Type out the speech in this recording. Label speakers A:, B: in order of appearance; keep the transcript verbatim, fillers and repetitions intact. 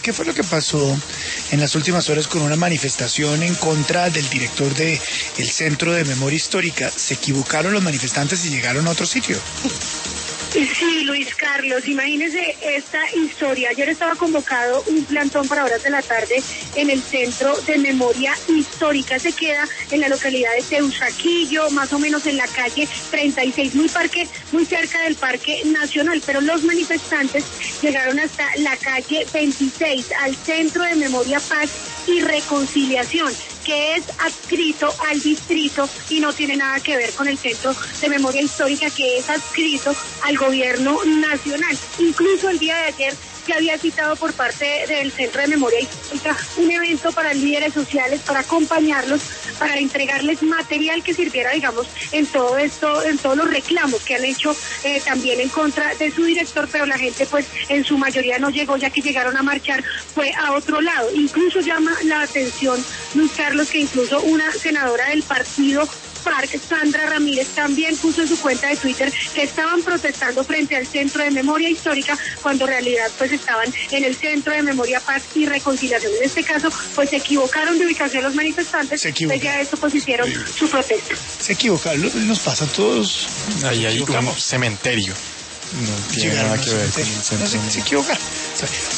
A: ¿Qué fue lo que pasó en las últimas horas con una manifestación en contra del director del Centro de Memoria Histórica? ¿Se equivocaron los manifestantes y llegaron a otro sitio?
B: Sí, Luis Carlos, imagínese esta historia. Ayer estaba convocado un plantón para horas de la tarde en el Centro de Memoria Histórica. Se queda en la localidad de Teusaquillo, más o menos en la calle treinta y seis, muy, parque, muy cerca del Parque Nacional. Pero los manifestantes llegaron hasta la calle veintiséis, al Centro de Memoria, Paz y Reconciliación, que es adscrito al distrito y no tiene nada que ver con el Centro de Memoria Histórica, que es adscrito al gobierno nacional. Incluso el día de ayer se había citado por parte del Centro de Memoria Histórica un evento para líderes sociales, para acompañarlos, para entregarles material que sirviera, digamos, en todo esto, en todos los reclamos que han hecho eh, también en contra de su director, pero la gente pues en su mayoría no llegó, ya que llegaron a marchar fue a otro lado. Incluso llama la atención, Luis Carlos, que incluso una senadora del partido Parque, Sandra Ramírez, también puso en su cuenta de Twitter que estaban protestando frente al Centro de Memoria Histórica, cuando en realidad pues estaban en el Centro de Memoria, Paz y Reconciliación. En este caso pues se equivocaron de ubicación los manifestantes, pues ya eso pues hicieron sí. su protesta.
A: Se equivocaron, nos pasa a todos.
C: Ahí hay un cementerio. No tiene nada que ver con el centro.
A: No, se, se equivocaron.